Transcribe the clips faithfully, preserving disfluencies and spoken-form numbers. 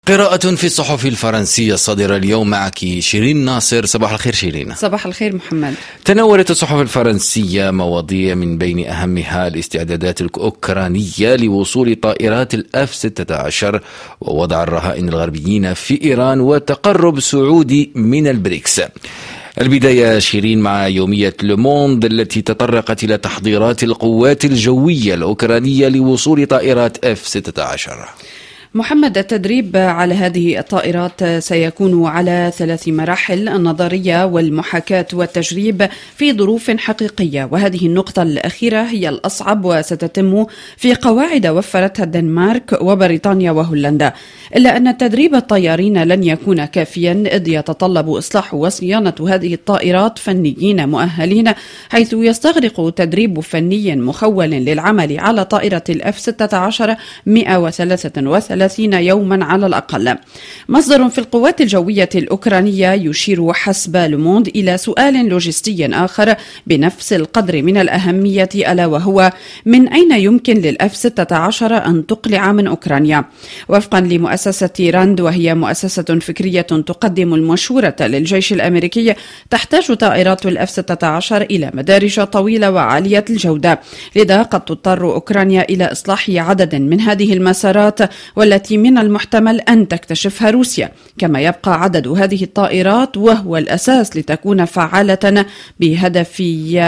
قراءة في الصحف الفرنسية الصادرة اليوم معك شيرين ناصر. صباح الخير شيرين. صباح الخير محمد. تناولت الصحف الفرنسية مواضيع من بين أهمها الاستعدادات الأوكرانية لوصول طائرات الأف ستة عشر ووضع الرهائن الغربيين في إيران وتقرب سعودي من البريكس. البداية شيرين مع يومية لوموند التي تطرقت إلى تحضيرات القوات الجوية الأوكرانية لوصول طائرات أف ستة عشر. محمد، التدريب على هذه الطائرات سيكون على ثلاث مراحل: النظرية والمحاكاة والتجريب في ظروف حقيقية، وهذه النقطة الأخيرة هي الأصعب وستتم في قواعد وفرتها الدنمارك وبريطانيا وهولندا. إلا أن تدريب الطيارين لن يكون كافيا، إذ يتطلب إصلاح وصيانة هذه الطائرات فنيين مؤهلين، حيث يستغرق تدريب فني مخول للعمل على طائرة الأف ستة عشر مئة وثلاثة وثلاثين يوما على الأقل. مصدر في القوات الجوية الأوكرانية يشير حسب لوموند إلى سؤال لوجستي آخر بنفس القدر من الأهمية، ألا وهو: من أين يمكن للأف ستة عشر أن تقلع من أوكرانيا؟ وفقا لمؤسسة راند، وهي مؤسسة فكرية تقدم المشورة للجيش الأمريكي، تحتاج طائرات الأف ستة عشر إلى مدارج طويلة وعالية الجودة، لذا قد تضطر أوكرانيا إلى إصلاح عدد من هذه المسارات والتي من المحتمل أن تكتشفها روسيا. كما يبقى عدد هذه الطائرات وهو الأساس لتكون فعالة بهدف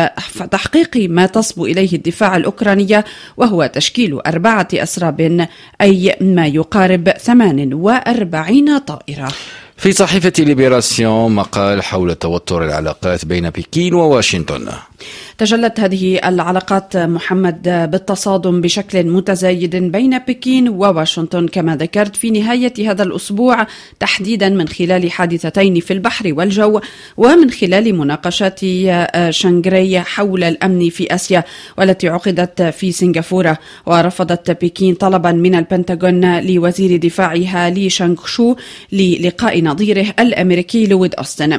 تحقيق ما تصبو إليه الدفاع الأوكراني، وهو تشكيل أربعة أسراب، أي ما يقارب ثمان وأربعين طائرة. في صحيفة ليبراسيون مقال حول توتر العلاقات بين بكين وواشنطن. تجلت هذه العلاقات محمد بالتصادم بشكل متزايد بين بكين وواشنطن كما ذكرت في نهاية هذا الأسبوع، تحديدا من خلال حادثتين في البحر والجو، ومن خلال مناقشات شانغراي حول الأمن في آسيا والتي عقدت في سنغافورة. ورفضت بكين طلبا من البنتاغون لوزير دفاعها لي شانغ شو للقاء نظيره الأمريكي لويد أوستن.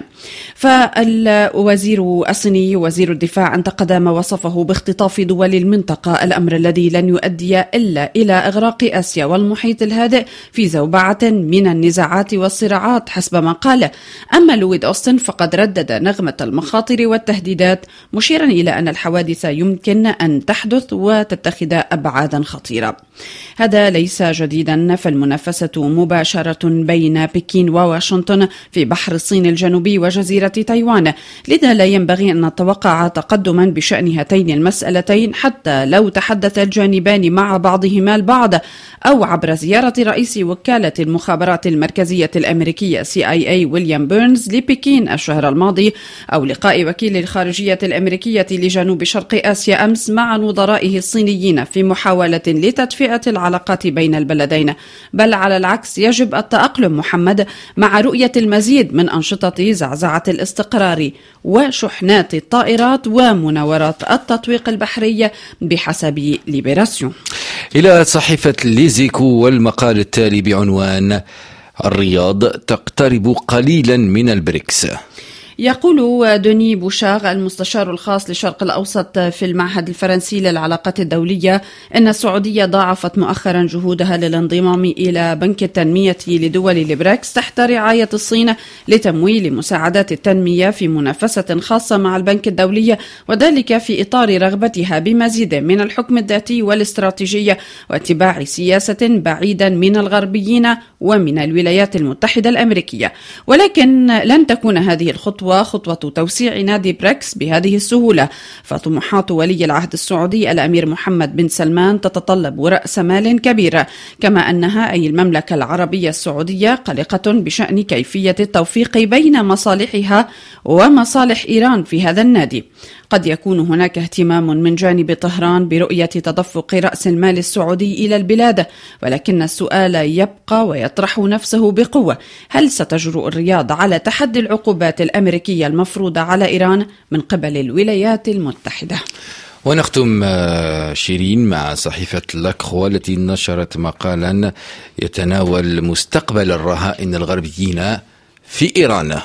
فالوزير الصيني وزير الدفاع انتقد ما وصفه باختطاف دول المنطقة، الأمر الذي لن يؤدي إلا إلى إغراق آسيا والمحيط الهادئ في زوبعة من النزاعات والصراعات حسب ما قال. أما لويد أوستن فقد ردد نغمة المخاطر والتهديدات، مشيرا إلى أن الحوادث يمكن أن تحدث وتتخذ أبعادا خطيرة. هذا ليس جديدا، فالمنافسة مباشرة بين بكين وواشنطن في بحر الصين الجنوبي وجزيرة تايوان، لذا لا ينبغي أن نتوقع تقدما بشأن هاتين المسألتين حتى لو تحدث الجانبان مع بعضهما البعض، أو عبر زيارة رئيس وكالة المخابرات المركزية الأمريكية سي آي إيه ويليام بيرنز لبكين الشهر الماضي، أو لقاء وكيل الخارجية الأمريكية لجنوب شرق آسيا أمس مع نظرائه الصينيين في محاولة لتدفئة العلاقات بين البلدين. بل على العكس، يجب التأقلم محمد مع رؤية المزيد من أنشطة زعزعة الاستقرار وشحنات الطائرات ومناورات التطويق البحري بحسب ليبراسيون. إلى صحيفة ليزيكو والمقال التالي بعنوان: الرياض تقترب قليلا من البريكس. يقول دوني بوشار المستشار الخاص للشرق الأوسط في المعهد الفرنسي للعلاقات الدولية أن السعودية ضاعفت مؤخرا جهودها للانضمام إلى بنك التنمية لدول البريكس تحت رعاية الصين لتمويل مساعدات التنمية في منافسة خاصة مع البنك الدولي، وذلك في إطار رغبتها بمزيد من الحكم الذاتي والاستراتيجية واتباع سياسة بعيدا من الغربيين ومن الولايات المتحدة الأمريكية. ولكن لن تكون هذه الخطوة خطوة توسيع نادي بريكس بهذه السهولة، فطموحات ولي العهد السعودي الأمير محمد بن سلمان تتطلب رأس مال كبير، كما أنها أي المملكة العربية السعودية قلقة بشأن كيفية التوفيق بين مصالحها ومصالح إيران في هذا النادي. قد يكون هناك اهتمام من جانب طهران برؤية تدفق رأس المال السعودي إلى البلاد، ولكن السؤال يبقى ويطرح نفسه بقوة: هل ستجرؤ الرياض على تحدي العقوبات الأمريكية المفروضة على إيران من قبل الولايات المتحدة؟ ونختم شيرين مع صحيفة لاكخوا التي نشرت مقالا يتناول مستقبل الرهائن الغربيين في إيران.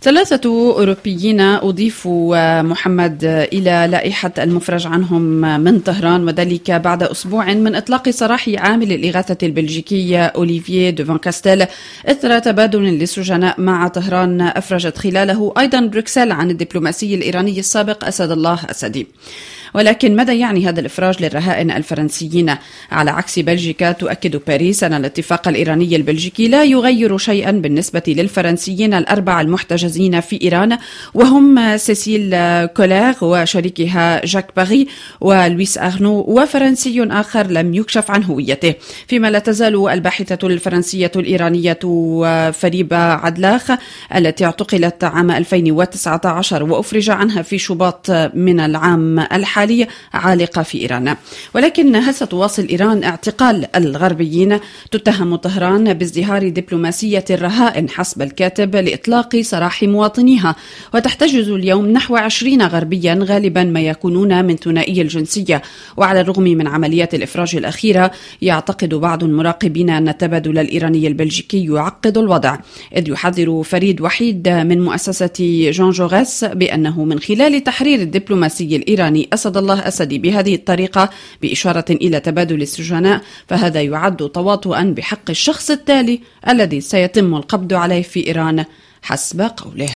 ثلاثة أوروبيين أضيفوا محمد إلى لائحة المفرج عنهم من طهران، وذلك بعد أسبوع من إطلاق سراح عامل الإغاثة البلجيكي أوليفييه دو فان كاستيل إثر تبادل للسجناء مع طهران أفرجت خلاله أيضا بروكسل عن الدبلوماسي الإيراني السابق أسد الله أسدي. ولكن ماذا يعني هذا الإفراج للرهائن الفرنسيين؟ على عكس بلجيكا تؤكد باريس أن الاتفاق الإيراني البلجيكي لا يغير شيئا بالنسبة للفرنسيين الأربعة المحتجزين في إيران، وهم سيسيل كولير وشريكها جاك باغي ولويس أغنو وفرنسي آخر لم يكشف عن هويته. فيما لا تزال الباحثة الفرنسية الإيرانية فريبة عدلاخ التي اعتقلت عام ألفين وتسعة عشر وأفرج عنها في شباط من العام الحالي عالقة في إيران. ولكن هل ستواصل إيران اعتقال الغربيين؟ تتهم طهران بازدهار دبلوماسية الرهائن حسب الكاتب لإطلاق سراح مواطنيها، وتحتجز اليوم نحو عشرين غربيا غالبا ما يكونون من ثنائي الجنسية. وعلى الرغم من عمليات الإفراج الأخيرة يعتقد بعض المراقبين أن التبادل الإيراني البلجيكي يعقد الوضع، إذ يحذر فريد وحيد من مؤسسة جون جوريس بأنه من خلال تحرير الدبلوماسي الإيراني أسد الله أسدي بهذه الطريقة بإشارة إلى تبادل السجناء، فهذا يعد تواطؤا بحق الشخص التالي الذي سيتم القبض عليه في إيران حسب قوله.